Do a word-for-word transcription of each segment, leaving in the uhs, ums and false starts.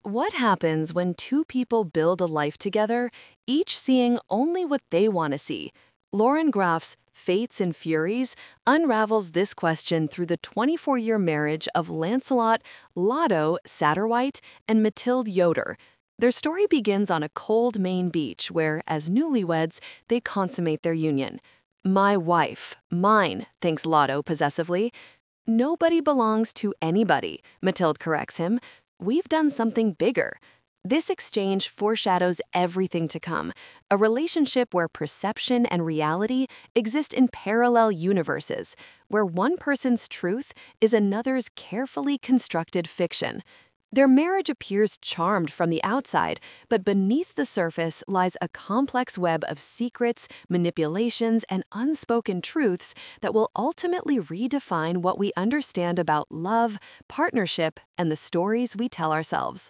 What happens when two people build a life together, each seeing only what they want to see? Lauren Graff's Fates and Furies unravels this question through the twenty-four-year marriage of Lancelot Lotto Satterwhite and Mathilde Yoder. Their story begins on a cold Maine beach where, as newlyweds, they consummate their union. "My wife, mine," thinks Lotto possessively. "Nobody belongs to anybody," Mathilde corrects him. "We've done something bigger." This exchange foreshadows everything to come, a relationship where perception and reality exist in parallel universes, where one person's truth is another's carefully constructed fiction. Their marriage appears charmed from the outside, but beneath the surface lies a complex web of secrets, manipulations, and unspoken truths that will ultimately redefine what we understand about love, partnership, and the stories we tell ourselves.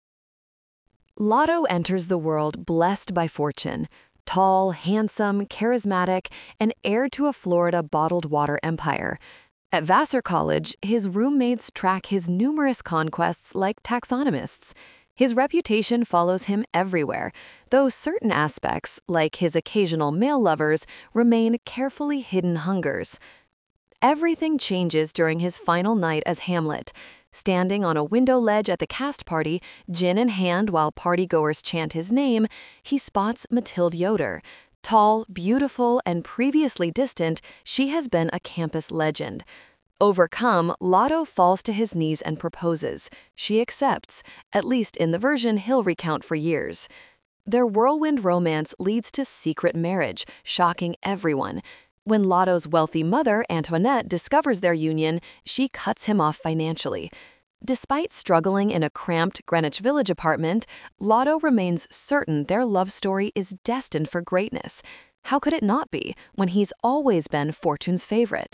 Lotto enters the world blessed by fortune. Tall, handsome, charismatic, and heir to a Florida bottled water empire. At Vassar College, his roommates track his numerous conquests like taxonomists. His reputation follows him everywhere, though certain aspects, like his occasional male lovers, remain carefully hidden hungers. Everything changes during his final night as Hamlet. Standing on a window ledge at the cast party, gin in hand while partygoers chant his name, he spots Mathilde Yoder. Tall, beautiful, and previously distant, she has been a campus legend. Overcome, Lotto falls to his knees and proposes. She accepts, at least in the version he'll recount for years. Their whirlwind romance leads to secret marriage, shocking everyone. When Lotto's wealthy mother, Antoinette, discovers their union, she cuts him off financially. Despite struggling in a cramped Greenwich Village apartment, Lotto remains certain their love story is destined for greatness. How could it not be, when he's always been Fortune's favorite?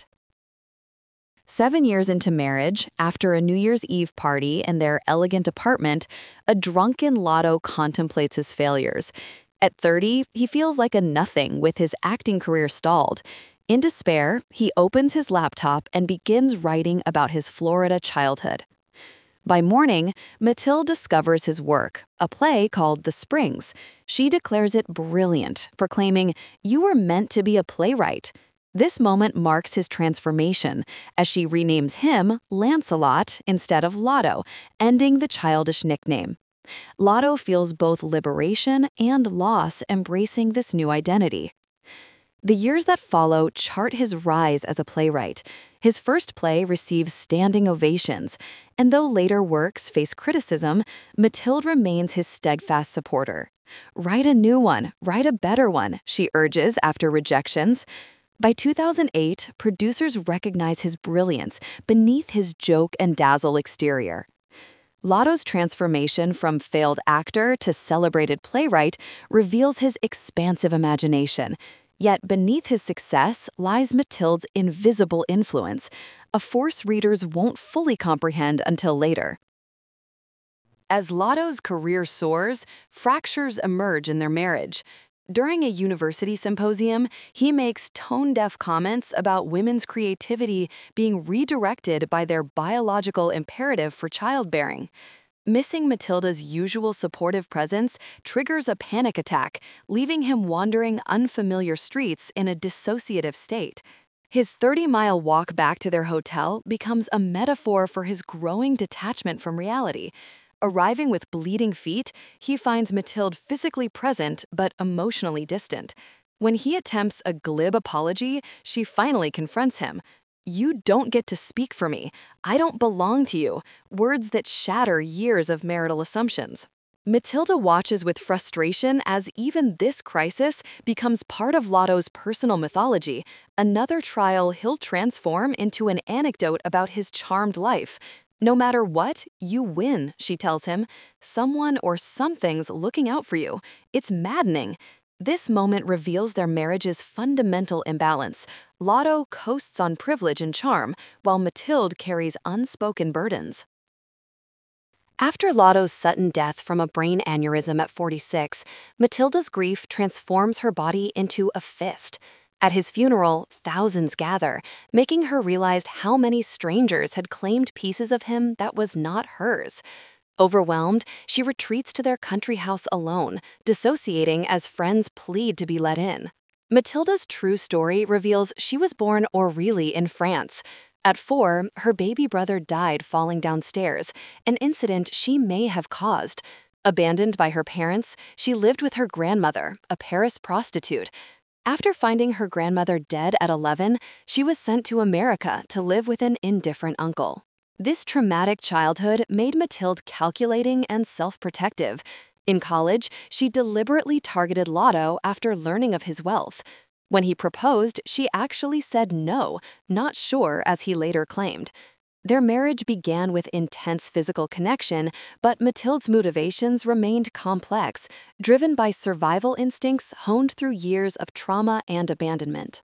Seven years into marriage, after a New Year's Eve party in their elegant apartment, a drunken Lotto contemplates his failures. At thirty, he feels like a nothing with his acting career stalled. In despair, he opens his laptop and begins writing about his Florida childhood. By morning, Mathilde discovers his work, a play called The Springs. She declares it brilliant, proclaiming, "You were meant to be a playwright." This moment marks his transformation, as she renames him Lancelot instead of Lotto, ending the childish nickname. Lotto feels both liberation and loss embracing this new identity. The years that follow chart his rise as a playwright. His first play receives standing ovations, and though later works face criticism, Mathilde remains his steadfast supporter. "Write a new one, write a better one," she urges after rejections. By two thousand eight, producers recognize his brilliance beneath his joke and dazzle exterior. Lotto's transformation from failed actor to celebrated playwright reveals his expansive imagination. Yet beneath his success lies Mathilde's invisible influence, a force readers won't fully comprehend until later. As Lotto's career soars, fractures emerge in their marriage. During a university symposium, he makes tone-deaf comments about women's creativity being redirected by their biological imperative for childbearing. Missing Mathilde's usual supportive presence triggers a panic attack, leaving him wandering unfamiliar streets in a dissociative state. His thirty-mile walk back to their hotel becomes a metaphor for his growing detachment from reality. Arriving with bleeding feet, he finds Mathilde physically present but emotionally distant. When he attempts a glib apology, she finally confronts him. "You don't get to speak for me. I don't belong to you," words that shatter years of marital assumptions. Mathilde watches with frustration as even this crisis becomes part of Lotto's personal mythology, another trial he'll transform into an anecdote about his charmed life. "No matter what, you win," she tells him. "Someone or something's looking out for you. It's maddening." This moment reveals their marriage's fundamental imbalance. Lotto coasts on privilege and charm, while Mathilde carries unspoken burdens. After Lotto's sudden death from a brain aneurysm at forty-six, Mathilde's grief transforms her body into a fist. At his funeral, thousands gather, making her realize how many strangers had claimed pieces of him that was not hers. Overwhelmed, she retreats to their country house alone, dissociating as friends plead to be let in. Matilda's true story reveals she was born Aurélie in France. At four, her baby brother died falling downstairs, an incident she may have caused. Abandoned by her parents, she lived with her grandmother, a Paris prostitute. After finding her grandmother dead at eleven, she was sent to America to live with an indifferent uncle. This traumatic childhood made Mathilde calculating and self-protective. In college, she deliberately targeted Lotto after learning of his wealth. When he proposed, she actually said no, not sure as he later claimed. Their marriage began with intense physical connection, but Mathilde's motivations remained complex, driven by survival instincts honed through years of trauma and abandonment.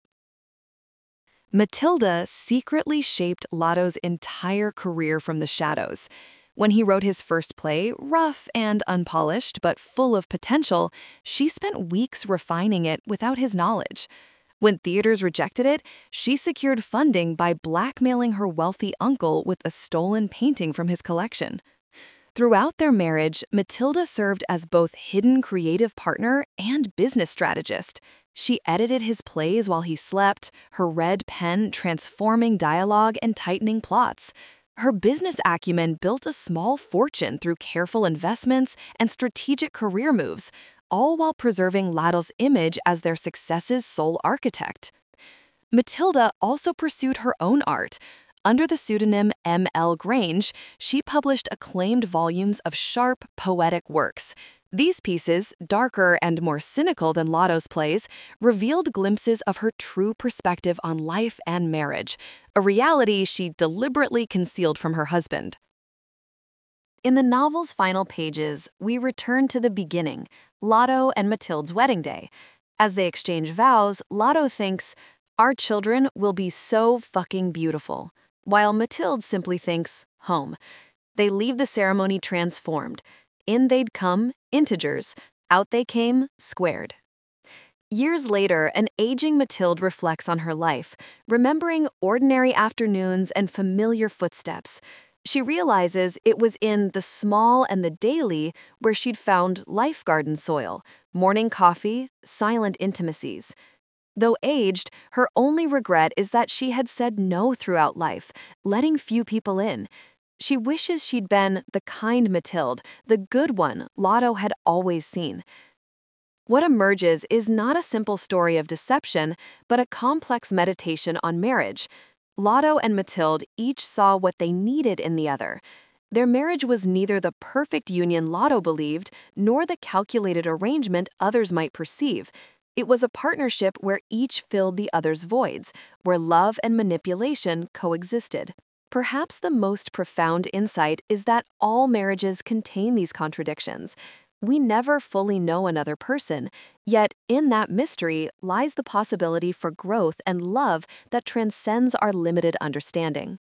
Matilda secretly shaped Lotto's entire career from the shadows. When he wrote his first play, rough and unpolished but full of potential, she spent weeks refining it without his knowledge. When theaters rejected it, she secured funding by blackmailing her wealthy uncle with a stolen painting from his collection. Throughout their marriage, Matilda served as both hidden creative partner and business strategist. She edited his plays while he slept, her red pen transforming dialogue and tightening plots. Her business acumen built a small fortune through careful investments and strategic career moves, all while preserving Lotto's image as their success's sole architect. Matilda also pursued her own art. Under the pseudonym M L Grange, she published acclaimed volumes of sharp, poetic works. These pieces, darker and more cynical than Lotto's plays, revealed glimpses of her true perspective on life and marriage, a reality she deliberately concealed from her husband. In the novel's final pages, we return to the beginning, Lotto and Mathilde's wedding day. As they exchange vows, Lotto thinks, "Our children will be so fucking beautiful," while Mathilde simply thinks, "home." They leave the ceremony transformed. In they'd come, integers. Out they came, squared. Years later, an aging Mathilde reflects on her life, remembering ordinary afternoons and familiar footsteps. She realizes it was in the small and the daily where she'd found life garden soil, morning coffee, silent intimacies. Though aged, her only regret is that she had said no throughout life, letting few people in. She wishes she'd been the kind Mathilde, the good one Lotto had always seen. What emerges is not a simple story of deception, but a complex meditation on marriage. Lotto and Mathilde each saw what they needed in the other. Their marriage was neither the perfect union Lotto believed, nor the calculated arrangement others might perceive. It was a partnership where each filled the other's voids, where love and manipulation coexisted. Perhaps the most profound insight is that all marriages contain these contradictions. We never fully know another person, yet in that mystery lies the possibility for growth and love that transcends our limited understanding.